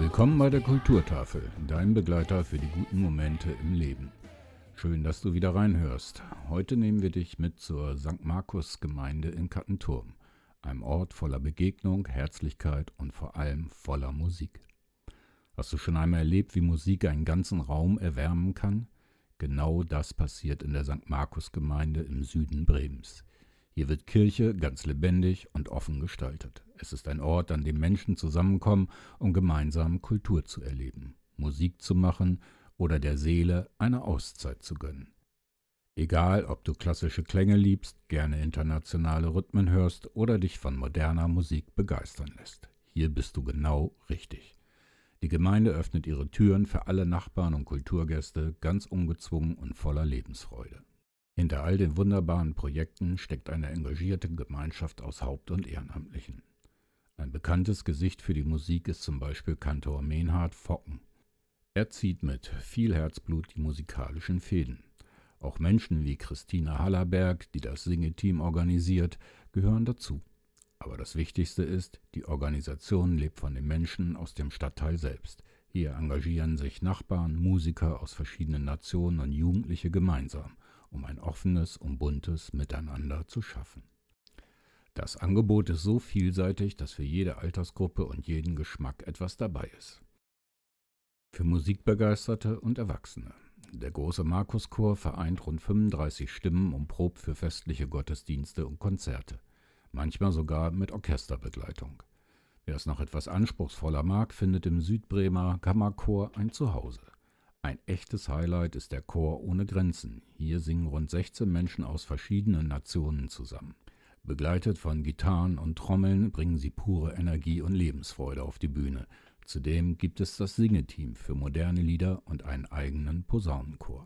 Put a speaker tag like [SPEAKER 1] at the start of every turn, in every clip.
[SPEAKER 1] Willkommen bei der Kulturtafel, dein Begleiter für die guten Momente im Leben. Schön, dass du wieder reinhörst. Heute nehmen wir dich mit zur St. Markus-Gemeinde in Kattenturm, einem Ort voller Begegnung, Herzlichkeit und vor allem voller Musik. Hast du schon einmal erlebt, wie Musik einen ganzen Raum erwärmen kann? Genau das passiert in der St. Markus-Gemeinde im Süden Bremens. Hier wird Kirche ganz lebendig und offen gestaltet. Es ist ein Ort, an dem Menschen zusammenkommen, um gemeinsam Kultur zu erleben, Musik zu machen oder der Seele eine Auszeit zu gönnen. Egal, ob du klassische Klänge liebst, gerne internationale Rhythmen hörst oder dich von moderner Musik begeistern lässt. Hier bist du genau richtig. Die Gemeinde öffnet ihre Türen für alle Nachbarn und Kulturgäste, ganz ungezwungen und voller Lebensfreude. Hinter all den wunderbaren Projekten steckt eine engagierte Gemeinschaft aus Haupt- und Ehrenamtlichen. Ein bekanntes Gesicht für die Musik ist zum Beispiel Kantor Menhard Focken. Er zieht mit viel Herzblut die musikalischen Fäden. Auch Menschen wie Christina Hallerberg, die das Singeteam organisiert, gehören dazu. Aber das Wichtigste ist, die Organisation lebt von den Menschen aus dem Stadtteil selbst. Hier engagieren sich Nachbarn, Musiker aus verschiedenen Nationen und Jugendliche gemeinsam, um ein offenes und buntes Miteinander zu schaffen. Das Angebot ist so vielseitig, dass für jede Altersgruppe und jeden Geschmack etwas dabei ist. Für Musikbegeisterte und Erwachsene. Der große Markuschor vereint rund 35 Stimmen und probt für festliche Gottesdienste und Konzerte, manchmal sogar mit Orchesterbegleitung. Wer es noch etwas anspruchsvoller mag, findet im Südbremer Kammerchor ein Zuhause. Ein echtes Highlight ist der Chor ohne Grenzen. Hier singen rund 16 Menschen aus verschiedenen Nationen zusammen. Begleitet von Gitarren und Trommeln bringen sie pure Energie und Lebensfreude auf die Bühne. Zudem gibt es das Singeteam für moderne Lieder und einen eigenen Posaunenchor.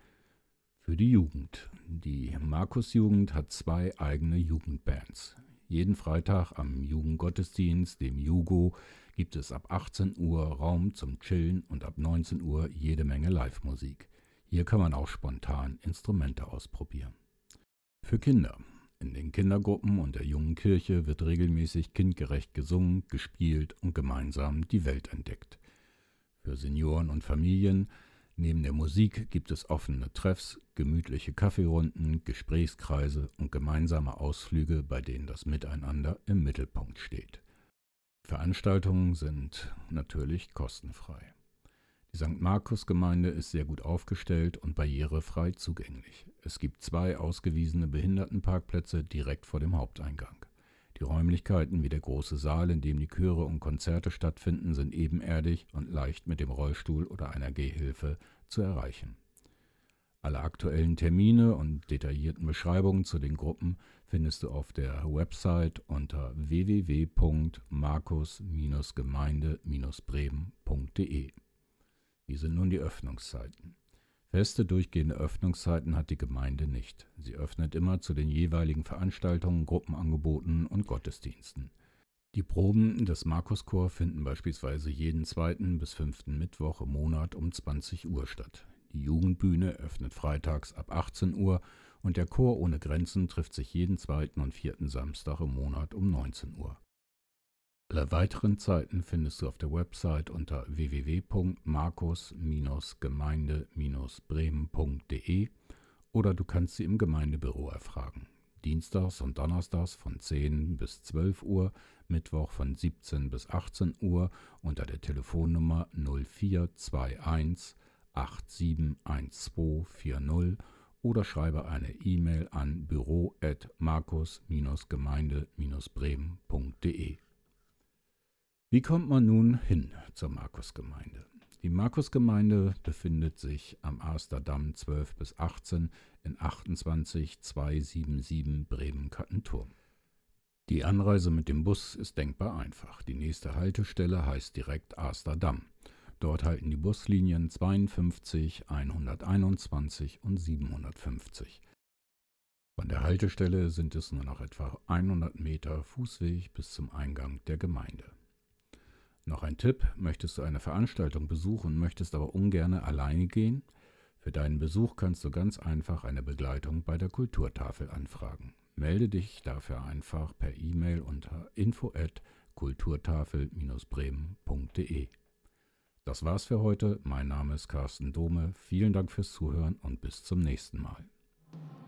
[SPEAKER 1] Für die Jugend. Die Markusjugend hat 2 eigene Jugendbands. Jeden Freitag am Jugendgottesdienst, dem Jugo, gibt es ab 18 Uhr Raum zum Chillen und ab 19 Uhr jede Menge Live-Musik. Hier kann man auch spontan Instrumente ausprobieren. Für Kinder. In den Kindergruppen und der jungen Kirche wird regelmäßig kindgerecht gesungen, gespielt und gemeinsam die Welt entdeckt. Für Senioren und Familien neben der Musik gibt es offene Treffs, gemütliche Kaffeerunden, Gesprächskreise und gemeinsame Ausflüge, bei denen das Miteinander im Mittelpunkt steht. Veranstaltungen sind natürlich kostenfrei. Die St. Markus-Gemeinde ist sehr gut aufgestellt und barrierefrei zugänglich. Es gibt 2 ausgewiesene Behindertenparkplätze direkt vor dem Haupteingang. Die Räumlichkeiten wie der große Saal, in dem die Chöre und Konzerte stattfinden, sind ebenerdig und leicht mit dem Rollstuhl oder einer Gehhilfe zu erreichen. Alle aktuellen Termine und detaillierten Beschreibungen zu den Gruppen findest du auf der Website unter www.markus-gemeinde-bremen.de. Wie sind nun die Öffnungszeiten? Feste durchgehende Öffnungszeiten hat die Gemeinde nicht. Sie öffnet immer zu den jeweiligen Veranstaltungen, Gruppenangeboten und Gottesdiensten. Die Proben des Markuschor finden beispielsweise jeden 2. bis 5. Mittwoch im Monat um 20 Uhr statt. Die Jugendbühne öffnet freitags ab 18 Uhr und der Chor ohne Grenzen trifft sich jeden 2. und 4. Samstag im Monat um 19 Uhr. Alle weiteren Zeiten findest du auf der Website unter www.markus-gemeinde-bremen.de oder du kannst sie im Gemeindebüro erfragen. Dienstags und Donnerstags von 10 bis 12 Uhr, Mittwoch von 17 bis 18 Uhr unter der Telefonnummer 0421 871240 oder schreibe eine E-Mail an büro@markus-gemeinde-bremen.de. Wie kommt man nun hin zur Markusgemeinde? Die Markusgemeinde befindet sich am Asterdamm 12 bis 18 in 28277 Bremen-Kattenturm. Die Anreise mit dem Bus ist denkbar einfach. Die nächste Haltestelle heißt direkt Asterdamm. Dort halten die Buslinien 52, 121 und 750. Von der Haltestelle sind es nur noch etwa 100 Meter Fußweg bis zum Eingang der Gemeinde. Noch ein Tipp: Möchtest du eine Veranstaltung besuchen, möchtest aber ungern alleine gehen? Für deinen Besuch kannst du ganz einfach eine Begleitung bei der Kulturtafel anfragen. Melde dich dafür einfach per E-Mail unter info@kulturtafel-bremen.de. Das war's für heute. Mein Name ist Carsten Dome. Vielen Dank fürs Zuhören und bis zum nächsten Mal.